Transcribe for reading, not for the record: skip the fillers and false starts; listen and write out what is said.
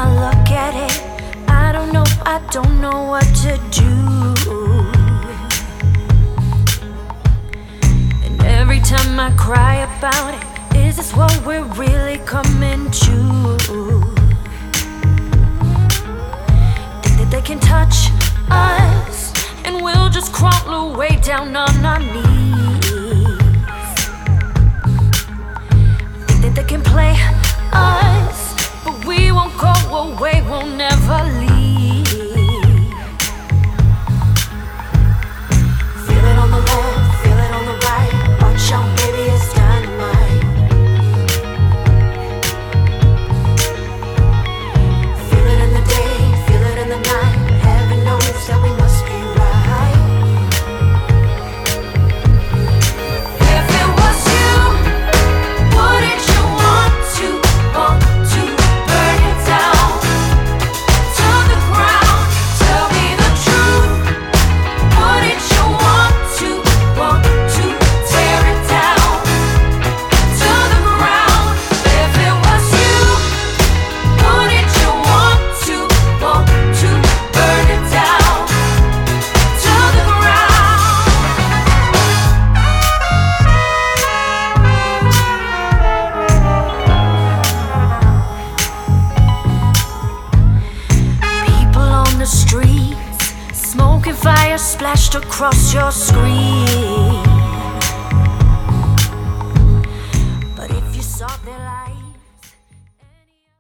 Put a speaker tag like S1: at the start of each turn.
S1: I look at it, I don't know what to do. And every time I cry about it, is this what we're really coming to? Think that they can touch us and we'll just crawl away down on our knees. Think that they can play us, but we won't go away, we'll never leave. Feel it on the left, feel it on the right. Watch out, baby, it's dynamite. Feel it in the day, feel it in the night. Heaven knows that we must be right. If it was you, wouldn't you want to burn it down to the ground? Tell me the truth. Wouldn't you want to tear it down to the ground? If it was you, wouldn't you want to burn it down to the ground? People on the streets, smoke and fire splashed across your screen.